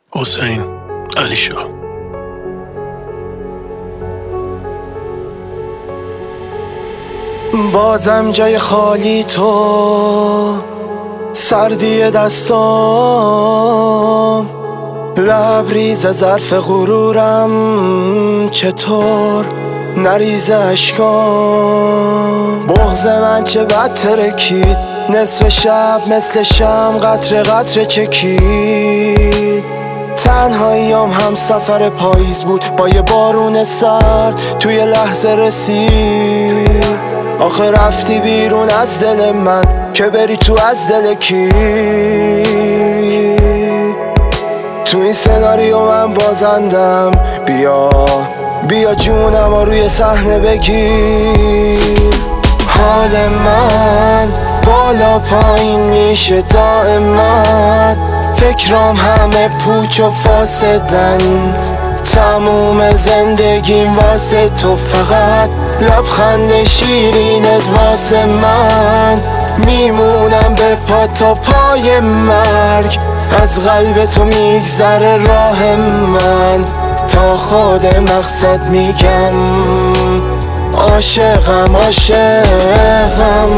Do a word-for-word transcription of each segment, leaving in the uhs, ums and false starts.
حسین علیشاه. بازم جای خالی تو، سردی دستام، لبریز ظرف غرورم، چطور نریزه اشکام. بغض من چه بد ترکید، نصف شب مثل شم قطره قطره چکید. تنهاییام هم سفر پاییز بود با یه بارون سرد توی لحظه رسید. آخه رفتی بیرون از دل من که بری تو از دل کی؟ تو این سناریو من بازندم، بیا بیا جونم و روی صحنه بگیر. حال من بالا پایین میشه دائما، فکرام همه پوچ و فاسدن. تموم زندگیم واسه تو، فقط لبخند شیرینت واسه من. میمونم به پا تا پای مرگ، از قلب تو میگذره راه من. تا خود مقصد میگم عاشقم عاشقم.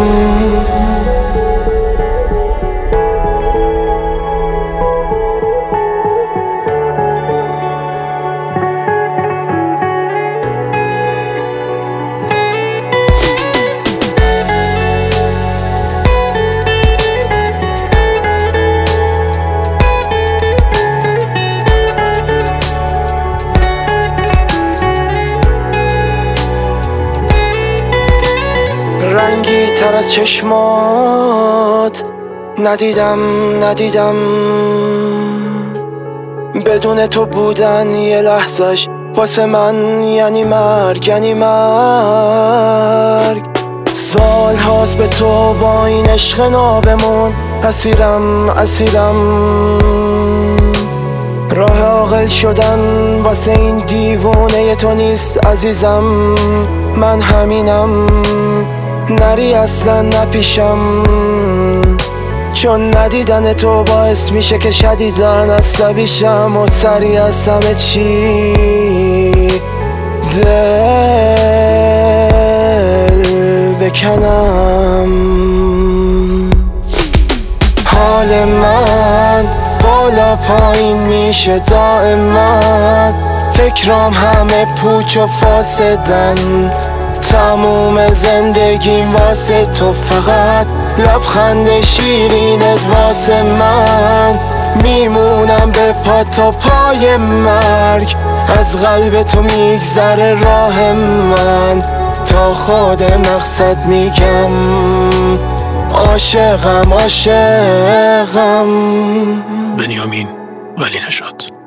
رنگی تر از چشمات ندیدم ندیدم، بدون تو بودن یه لحظش واسه من یعنی مرگ یعنی مرگ. سال هاست به تو با این عشق نابمون اسیرم اسیرم. راه عاقل شدن واسه این دیوونه تو نیست عزیزم. من همینم، نری اصلا نپیشم، چون ندیدن تو باعث میشه که شدیدن عصبی شم و سری از همه چی دل بکنم. حال من بالا پایین میشه دائما، فکرام همه پوچ و فاسدن. تموم زندگیم واسه تو، فقط لبخند شیرینت واسه من. میمونم به پا تا پای مرگ، از قلب تو میگذره راه من. تا خود مقصد میگم عاشقم عاشقم. بنیامین ولی نژاد.